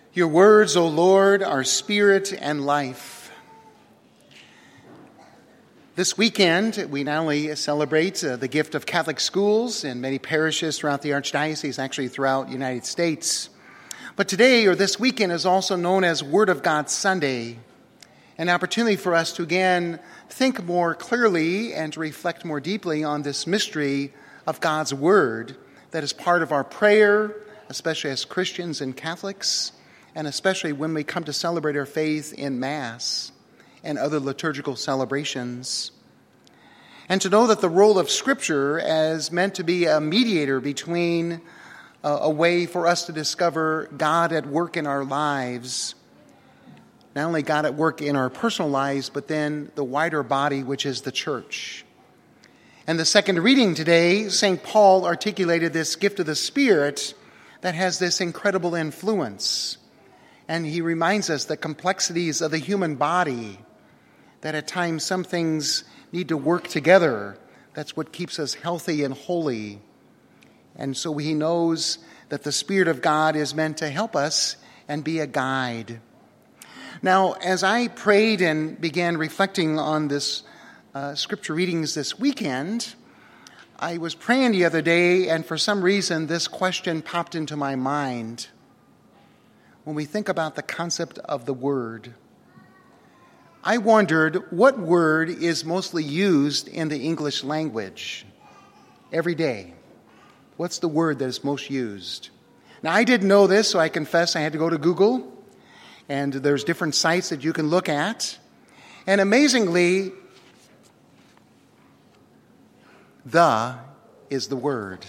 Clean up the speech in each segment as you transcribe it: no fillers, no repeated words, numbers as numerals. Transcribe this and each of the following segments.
Your words, O Lord, are spirit and life. This weekend, we not only celebrate the gift of Catholic schools in many parishes throughout the Archdiocese, actually throughout the United States, but today, or this weekend, is also known as Word of God Sunday, an opportunity for us to again think more clearly and to reflect more deeply on this mystery of God's Word that is part of our prayer, especially as Christians and Catholics, and especially when we come to celebrate our faith in Mass and other liturgical celebrations. And to know that the role of Scripture as meant to be a mediator between a way for us to discover God at work in our lives, not only God at work in our personal lives, but then the wider body, which is the church. And the second reading today, St. Paul articulated this gift of the Spirit that has this incredible influence. And he reminds us the complexities of the human body, that at times some things need to work together. That's what keeps us healthy and holy. And so he knows that the Spirit of God is meant to help us and be a guide. Now, as I prayed and began reflecting on this scripture readings this weekend, I was praying the other day, and for some reason this question popped into my mind. When we think about the concept of the Word, I wondered what word is mostly used in the English language every day. What's the word that is most used? Now, I didn't know this, so I confess I had to go to Google, and there's different sites that you can look at. And amazingly, the is the word.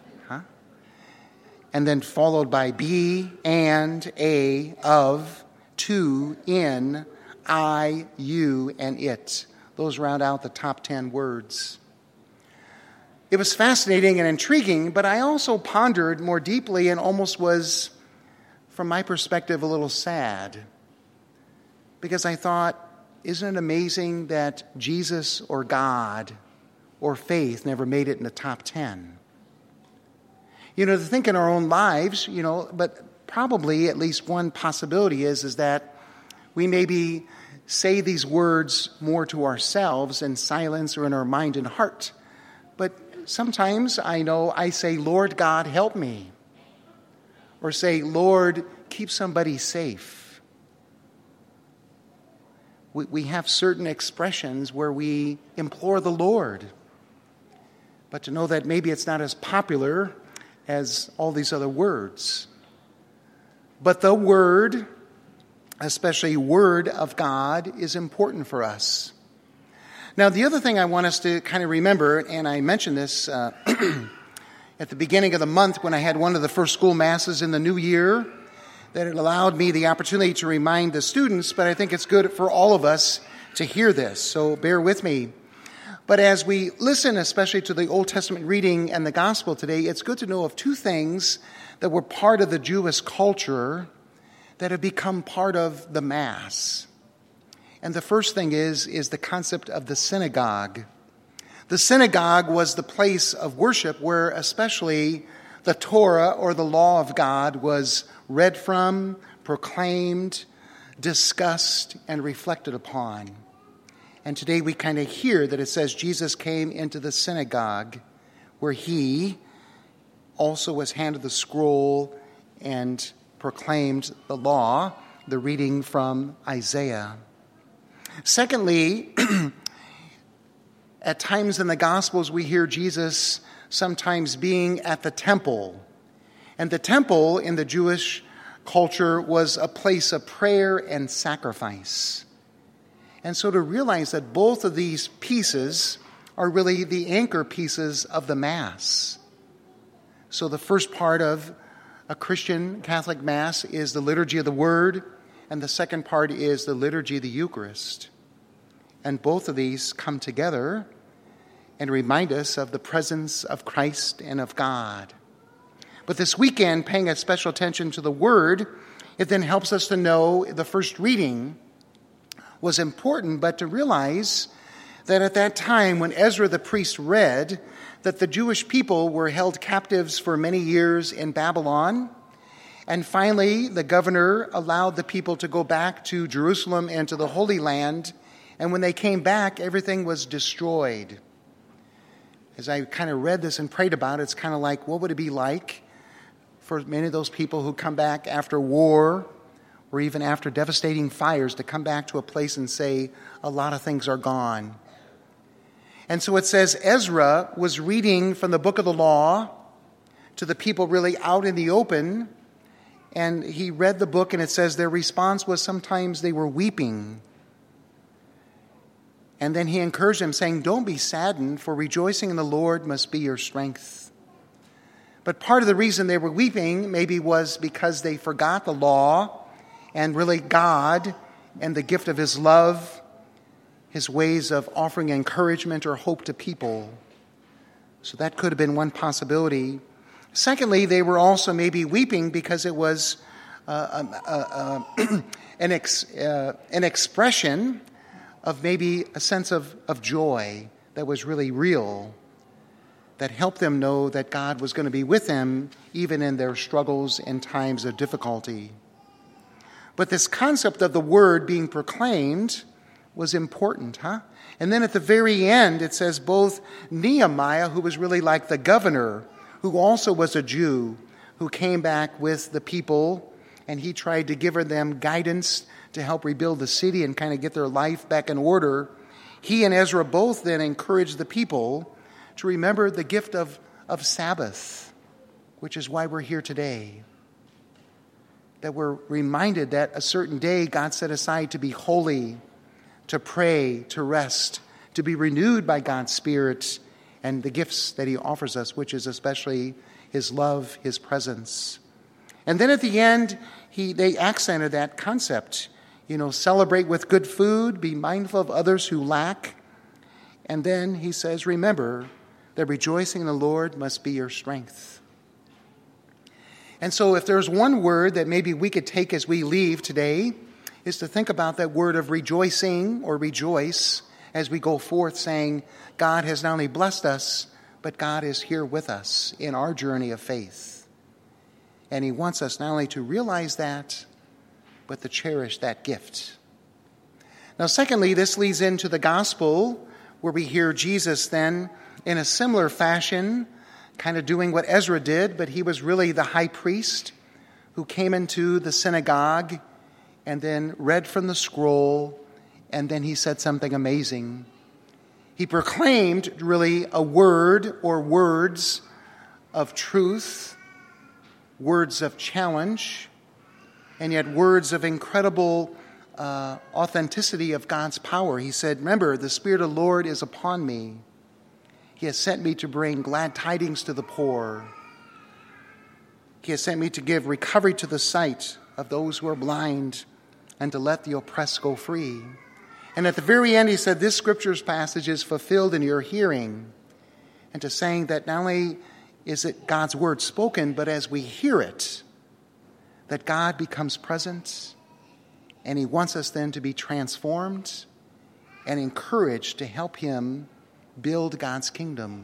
And then followed by be, and, a, of, to, in, I, you, and it. Those round out the top 10 words. It was fascinating and intriguing, but I also pondered more deeply and almost was, from my perspective, a little sad. Because I thought, isn't it amazing that Jesus or God or faith never made it in the top 10? To think in our own lives, but probably at least one possibility is that we maybe say these words more to ourselves in silence or in our mind and heart. But sometimes I know I say, Lord God, help me. Or say, Lord, keep somebody safe. We have certain expressions where we implore the Lord. But to know that maybe it's not as popular as all these other words. But the Word, especially Word of God, is important for us. Now, the other thing I want us to kind of remember, and I mentioned this at the beginning of the month when I had one of the first school masses in the new year, that it allowed me the opportunity to remind the students, but I think it's good for all of us to hear this, so bear with me. But as we listen, especially to the Old Testament reading and the Gospel today, it's good to know of two things that were part of the Jewish culture that have become part of the Mass. And the first thing is the concept of the synagogue. The synagogue was the place of worship where especially the Torah or the law of God was read from, proclaimed, discussed, and reflected upon. And today we kind of hear that it says Jesus came into the synagogue where he also was handed the scroll and proclaimed the law, the reading from Isaiah. Secondly, at times in the Gospels we hear Jesus sometimes being at the temple. And the temple in the Jewish culture was a place of prayer and sacrifice. And so to realize that both of these pieces are really the anchor pieces of the Mass. So the first part of a Christian Catholic Mass is the liturgy of the Word, and the second part is the liturgy of the Eucharist. And both of these come together and remind us of the presence of Christ and of God. But this weekend, paying a special attention to the Word, it then helps us to know the first reading was important, but to realize that at that time when Ezra the priest read that the Jewish people were held captives for many years in Babylon, And finally, the governor allowed the people to go back to Jerusalem and to the Holy Land. And when they came back, everything was destroyed. As I kind of read this and prayed about it, it's kind of like, what would it be like for many of those people who come back after war or even after devastating fires to come back to a place and say, a lot of things are gone. And so it says Ezra was reading from the book of the law to the people really out in the open, and he read the book, and it says their response was sometimes they were weeping. And then he encouraged them, saying, don't be saddened, for rejoicing in the Lord must be your strength. But part of the reason they were weeping maybe was because they forgot the law and really God and the gift of his love, his ways of offering encouragement or hope to people. So that could have been one possibility. Secondly, they were also maybe weeping because it was an expression of maybe a sense of joy that was really real, that helped them know that God was going to be with them even in their struggles and times of difficulty. But this concept of the word being proclaimed was important, huh? And then at the very end, it says both Nehemiah, who was really like the governor, who also was a Jew, who came back with the people, and he tried to give them guidance to help rebuild the city and kind of get their life back in order. He and Ezra both then encouraged the people to remember the gift of Sabbath, which is why we're here today. That we're reminded that a certain day God set aside to be holy, to pray, to rest, to be renewed by God's Spirit and the gifts that he offers us, which is especially his love, his presence. And then at the end, they accented that concept. Celebrate with good food, be mindful of others who lack. And then he says, remember that rejoicing in the Lord must be your strength. And so if there's one word that maybe we could take as we leave today, is to think about that word of rejoicing or rejoice as we go forth, saying God has not only blessed us, but God is here with us in our journey of faith. And he wants us not only to realize that, but to cherish that gift. Now, secondly, this leads into the gospel, where we hear Jesus then in a similar fashion, kind of doing what Ezra did, but he was really the high priest who came into the synagogue and then read from the scroll, and then he said something amazing. He proclaimed really a word or words of truth, words of challenge, and yet words of incredible authenticity of God's power. He said, remember, the Spirit of the Lord is upon me. He has sent me to bring glad tidings to the poor. He has sent me to give recovery to the sight of those who are blind and to let the oppressed go free. And at the very end, he said, this scripture's passage is fulfilled in your hearing. And to saying that not only is it God's word spoken, but as we hear it, that God becomes present, and he wants us then to be transformed and encouraged to help him build God's kingdom.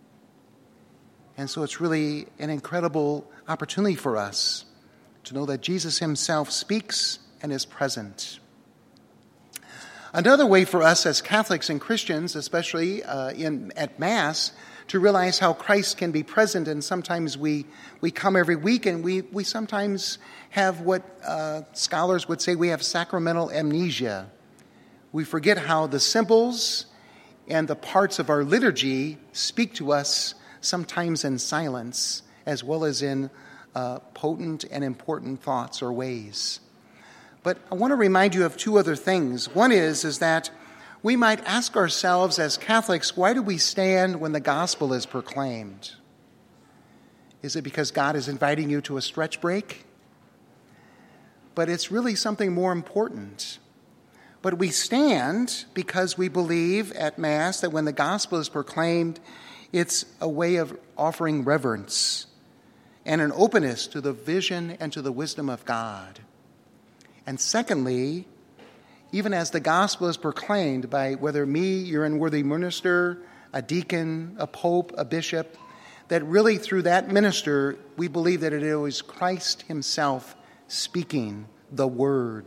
And so it's really an incredible opportunity for us to know that Jesus himself speaks and is present. Another way for us as Catholics and Christians, especially at Mass, to realize how Christ can be present, and sometimes we come every week and we sometimes have what scholars would say we have sacramental amnesia. We forget how the symbols and the parts of our liturgy speak to us sometimes in silence as well as in potent and important thoughts or ways. But I want to remind you of two other things. One is that we might ask ourselves as Catholics, why do we stand when the gospel is proclaimed? Is it because God is inviting you to a stretch break? But it's really something more important. But we stand because we believe at Mass that when the gospel is proclaimed, it's a way of offering reverence and an openness to the vision and to the wisdom of God. And secondly, even as the gospel is proclaimed by whether me, your unworthy minister, a deacon, a pope, a bishop, that really through that minister, we believe that it is Christ himself speaking the word.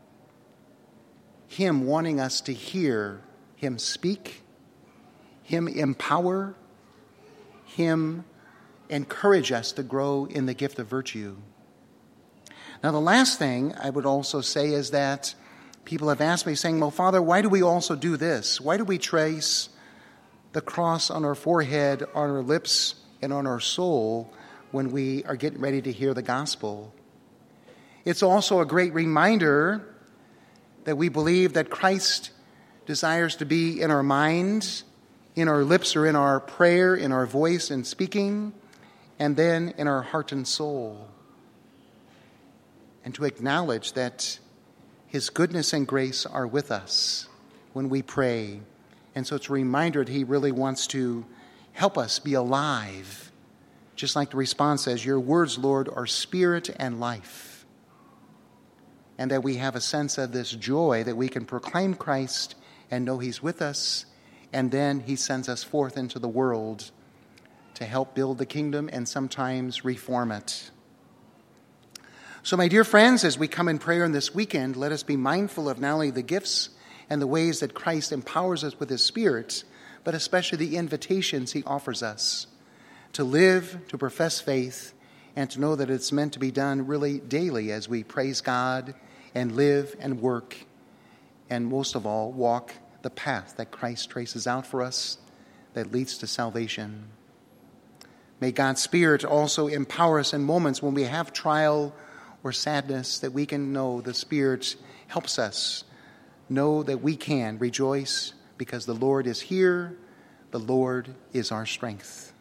Him wanting us to hear him speak, him empower, him encourage us to grow in the gift of virtue. Now, the last thing I would also say is that people have asked me, saying, well, Father, why do we also do this? Why do we trace the cross on our forehead, on our lips, and on our soul when we are getting ready to hear the gospel? It's also a great reminder that we believe that Christ desires to be in our minds, in our lips or in our prayer, in our voice and speaking, and then in our heart and soul. And to acknowledge that his goodness and grace are with us when we pray. And so it's a reminder that he really wants to help us be alive. Just like the response says, your words, Lord, are spirit and life. And that we have a sense of this joy that we can proclaim Christ and know he's with us. And then he sends us forth into the world to help build the kingdom and sometimes reform it. So, my dear friends, as we come in prayer in this weekend, let us be mindful of not only the gifts and the ways that Christ empowers us with his Spirit, but especially the invitations he offers us to live, to profess faith, and to know that it's meant to be done really daily as we praise God and live and work, and most of all, walk the path that Christ traces out for us that leads to salvation. May God's Spirit also empower us in moments when we have trial or sadness, that we can know the Spirit helps us know that we can rejoice because the Lord is here, the Lord is our strength.